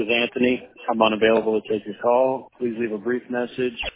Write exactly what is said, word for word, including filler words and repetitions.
is Anthony. I'm unavailable to take your call. Please leave a brief message.